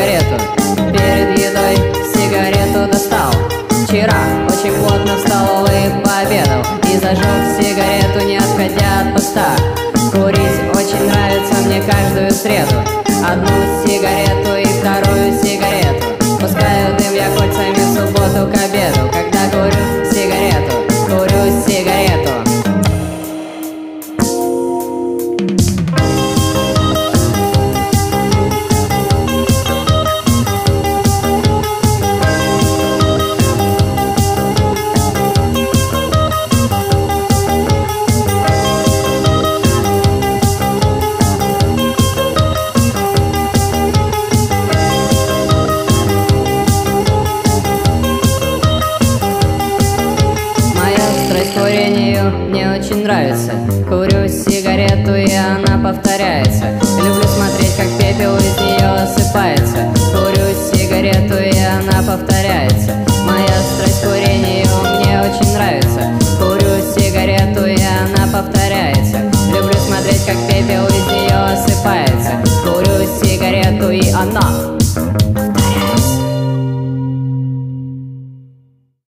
сигарету. Перед едой сигарету достал. Вчера очень плотно в столовой пообедал и зажег сигарету, не отходя от поста. Курить очень нравится мне каждую среду. Одну сигарету и вторую сигарету. Пускаю дым я кольцами в субботу к обеду. Когда курю сигарету, курю сигарету. Курению мне очень нравится. Курю сигарету, и она повторяется.